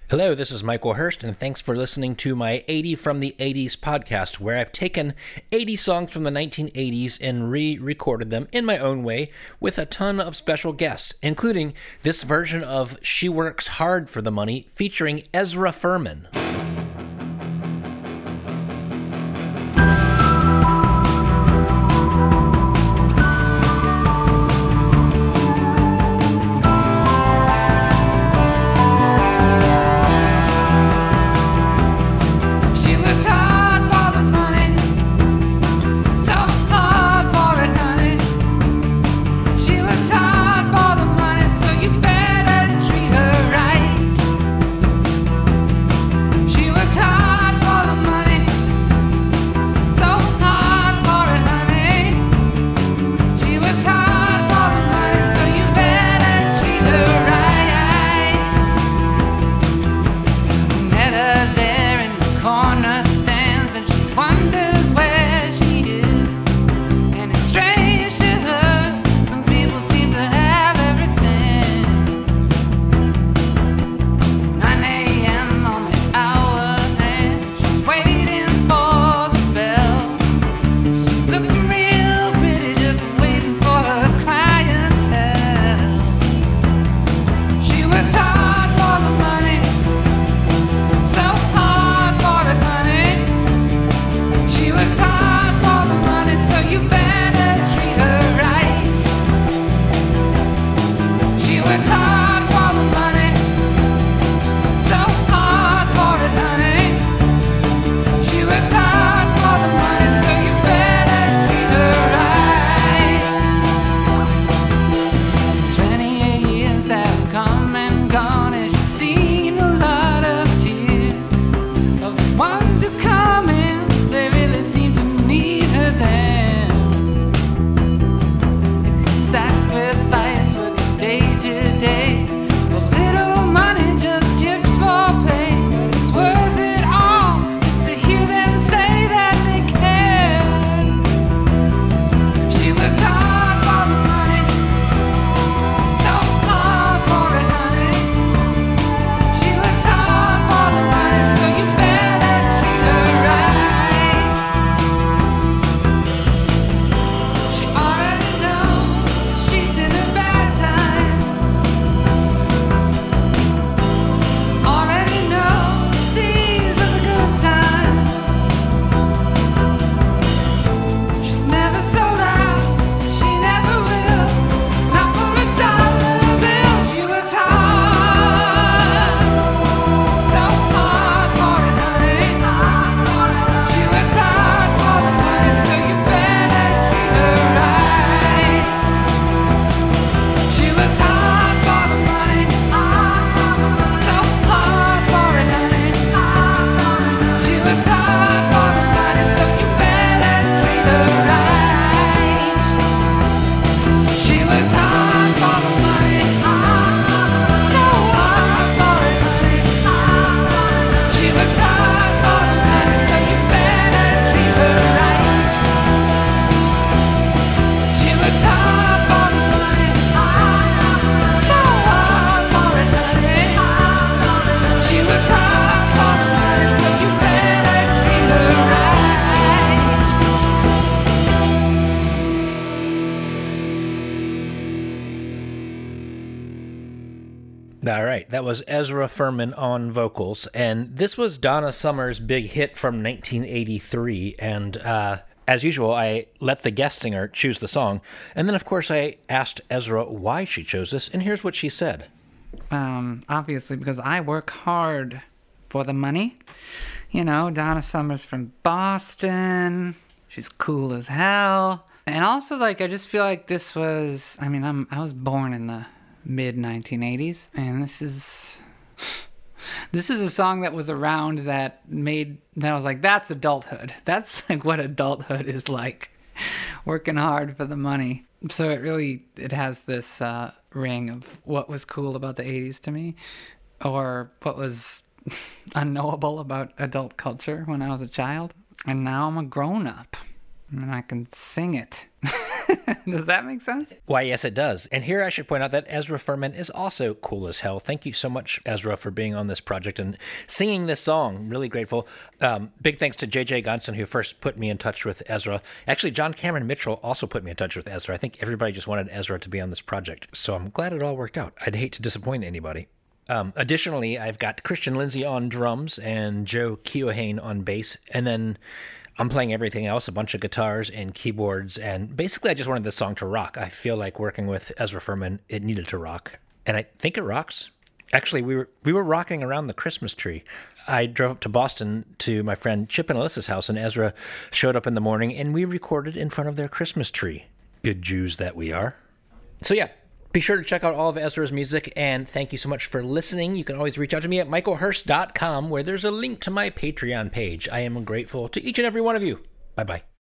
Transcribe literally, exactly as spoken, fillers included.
Hello, this is Michael Hurst, and thanks for listening to my eighty from the eighties podcast, where I've taken eighty songs from the nineteen eighties and re-recorded them in my own way with a ton of special guests, including this version of She Works Hard for the Money featuring Ezra Furman. All right, that was Ezra Furman on vocals, and this was Donna Summer's big hit from nineteen eighty-three, and uh, as usual, I let the guest singer choose the song, and then of course I asked Ezra why she chose this, and here's what she said. Um, obviously because I work hard for the money. You know, Donna Summer's from Boston, she's cool as hell, and also, like, I just feel like this was, I mean, I'm I was born in the mid nineteen eighties, and this is this is a song that was around that made that I was like, that's adulthood. That's like what adulthood is like, working hard for the money. So it really it has this uh ring of what was cool about the eighties to me, or what was unknowable about adult culture when I was a child. And now I'm a grown up and I can sing it. Does that make sense? Why, yes, it does. And here I should point out that Ezra Furman is also cool as hell. Thank you so much, Ezra, for being on this project and singing this song. Really grateful. Um, big thanks to J J Gunson, who first put me in touch with Ezra. Actually, John Cameron Mitchell also put me in touch with Ezra. I think everybody just wanted Ezra to be on this project. So I'm glad it all worked out. I'd hate to disappoint anybody. Um, additionally, I've got Christian Lindsay on drums and Joe Keohane on bass. And then I'm playing everything else, a bunch of guitars and keyboards, and basically I just wanted this song to rock. I feel like working with Ezra Furman, it needed to rock, and I think it rocks. Actually, we were we were rocking around the Christmas tree. I drove up to Boston to my friend Chip and Alyssa's house, and Ezra showed up in the morning, and we recorded in front of their Christmas tree. Good Jews that we are. So yeah, be sure to check out all of Ezra's music, and thank you so much for listening. You can always reach out to me at michael hurst dot com, where there's a link to my Patreon page. I am grateful to each and every one of you. Bye-bye.